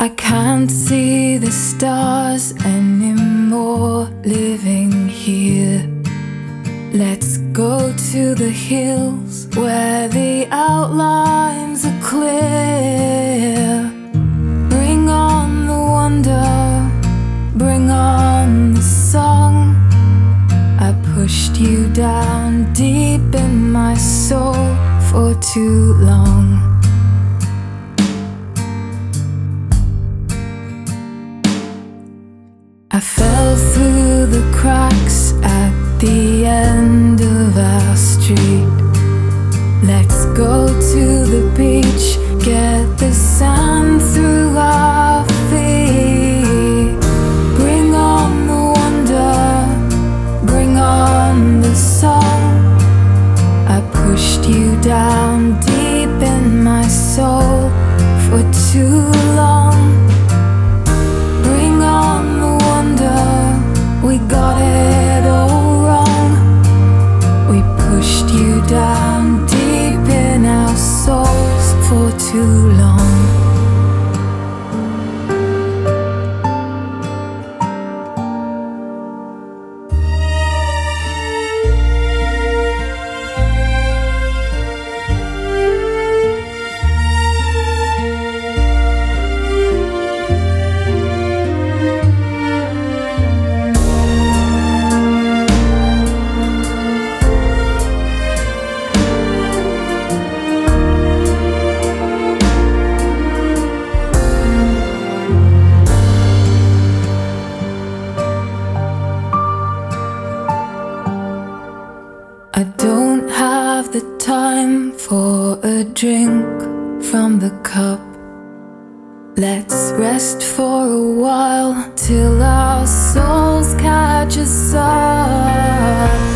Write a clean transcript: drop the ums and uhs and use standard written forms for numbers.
I can't see the stars anymore living here. Let's go to the hills where the outlines are clear. Bring on the wonder, bring on the song. I pushed you down deep in my soul for too long. I fell through the cracks at the end of our street. Let's go to the beach, get the sand through our feet. Bring on the wonder, bring on the song. I pushed you down deep in my soul for too long. Bring on the wonder, we got it all wrong. We pushed you down deep in our souls for too long. I don't have the time for a drink from the cup. Let's rest for a while till our souls catch us up.